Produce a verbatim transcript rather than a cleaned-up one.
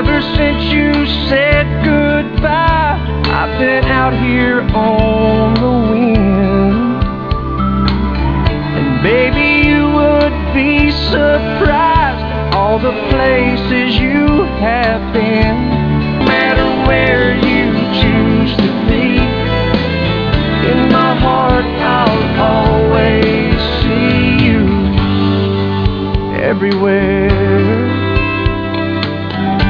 ever since you said goodbye, I've been out here on the wind. And baby, you would be surprised at all the places you